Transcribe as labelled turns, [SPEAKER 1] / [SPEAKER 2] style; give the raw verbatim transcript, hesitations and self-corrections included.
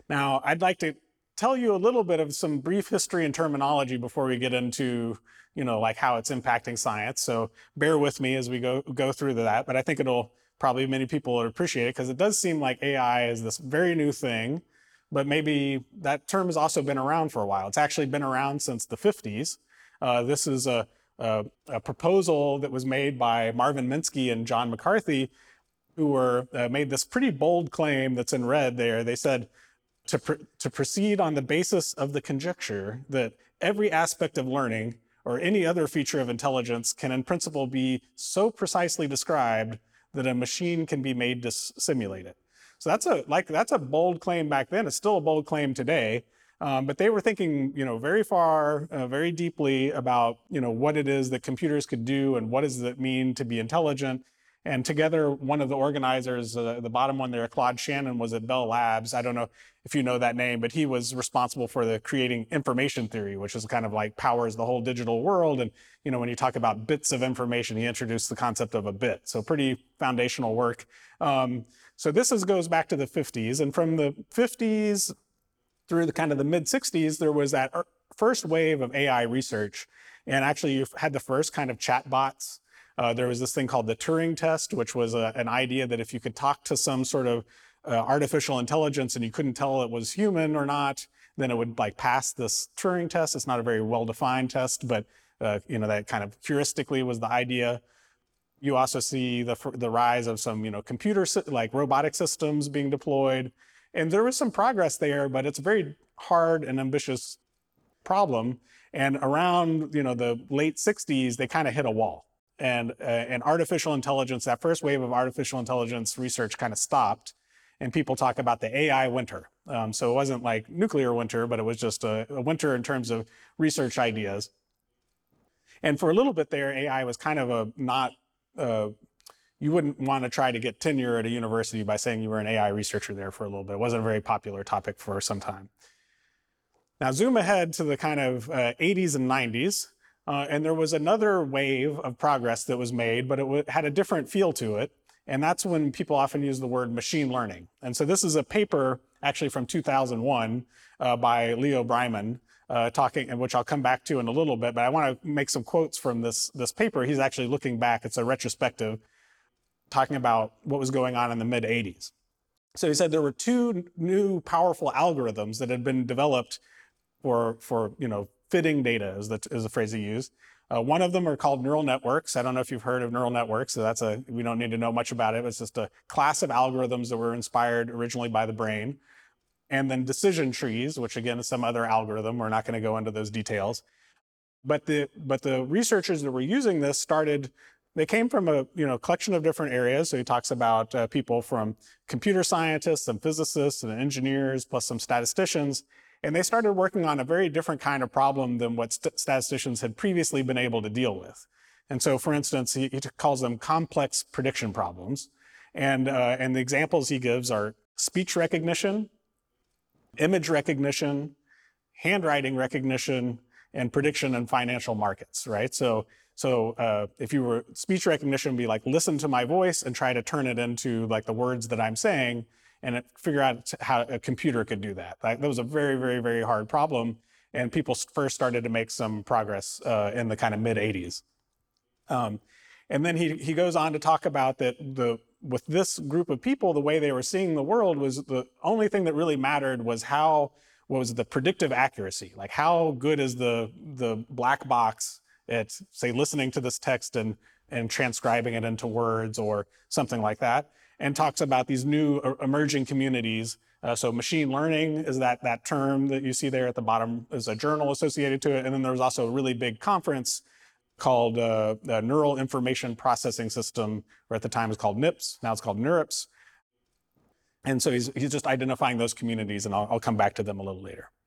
[SPEAKER 1] Now, I'd like to tell you a little bit of some brief history and terminology before we get into, you know, like how it's impacting science. So bear with me as we go go through that. But I think it'll probably many people will appreciate it because it does seem like A I is this very new thing, but maybe that term has also been around for a while. It's actually been around since the fifties. Uh, this is a, a, a proposal that was made by Marvin Minsky and John McCarthy, who were uh, made this pretty bold claim that's in red there. They said, To, pr to proceed on the basis of the conjecture that every aspect of learning or any other feature of intelligence can in principle be so precisely described that a machine can be made to simulate it. So that's a like that's a bold claim back then. It's still a bold claim today. Um, but they were thinking, you know, very far, uh, very deeply about, you know, what it is that computers could do and what does it mean to be intelligent. And together, one of the organizers, uh, the bottom one there, Claude Shannon, was at Bell Labs. I don't know if you know that name, but he was responsible for the creating information theory, which is kind of like powers the whole digital world. And, you know, when you talk about bits of information, he introduced the concept of a bit. So pretty foundational work. Um, so this is, goes back to the fifties. And from the fifties through the kind of the mid sixties, there was that first wave of A I research. And actually, you had the first kind of chatbots. Uh, there was this thing called the Turing test, which was a, an idea that if you could talk to some sort of uh, artificial intelligence and you couldn't tell it was human or not, then it would like pass this Turing test. It's not a very well-defined test, but uh, you know, that kind of heuristically was the idea. You also see the the rise of some you know computer like robotic systems being deployed, and there was some progress there, but it's a very hard and ambitious problem. And around you know the late sixties, they kind of hit a wall. And, uh, and artificial intelligence, that first wave of artificial intelligence research kind of stopped. And people talk about the A I winter. Um, so it wasn't like nuclear winter, but it was just a, a winter in terms of research ideas. And for a little bit there, A I was kind of a not, uh, you wouldn't want to try to get tenure at a university by saying you were an A I researcher there for a little bit. It wasn't a very popular topic for some time. Now zoom ahead to the kind of uh, eighties and nineties. Uh, and there was another wave of progress that was made, but it had a different feel to it. And that's when people often use the word machine learning. And so this is a paper actually from two thousand one uh, by Leo Breiman, uh, talking, and which I'll come back to in a little bit, but I want to make some quotes from this, this paper. He's actually looking back, it's a retrospective, talking about what was going on in the mid eighties. So he said there were two new powerful algorithms that had been developed for, for you know, fitting data is the, is the phrase he used. Uh, one of them are called neural networks. I don't know if you've heard of neural networks, so that's a, we don't need to know much about it. It's just a class of algorithms that were inspired originally by the brain. And then decision trees, which again is some other algorithm. We're not going to go into those details. But the, but the researchers that were using this started, they came from a you know collection of different areas. So he talks about uh, people from computer scientists and physicists and engineers, plus some statisticians. And they started working on a very different kind of problem than what st statisticians had previously been able to deal with. And so, for instance, he, he calls them complex prediction problems. And, uh, and the examples he gives are speech recognition, image recognition, handwriting recognition, and prediction in financial markets, right? So, so uh, if you were, speech recognition would be like, listen to my voice and try to turn it into like the words that I'm saying, and it, figure out how a computer could do that. Like, that was a very, very, very hard problem. And people first started to make some progress uh, in the kind of mid eighties. Um, and then he, he goes on to talk about that the, with this group of people, the way they were seeing the world was the only thing that really mattered was how, what was the predictive accuracy? Like how good is the, the black box at, say, listening to this text and, and transcribing it into words or something like that. And talks about these new emerging communities. Uh, so machine learning is that, that term that you see there at the bottom is a journal associated to it. And then there was also a really big conference called uh, the Neural Information Processing System, or at the time it was called NIPS, now it's called NeurIPS. And so he's, he's just identifying those communities, and I'll, I'll come back to them a little later.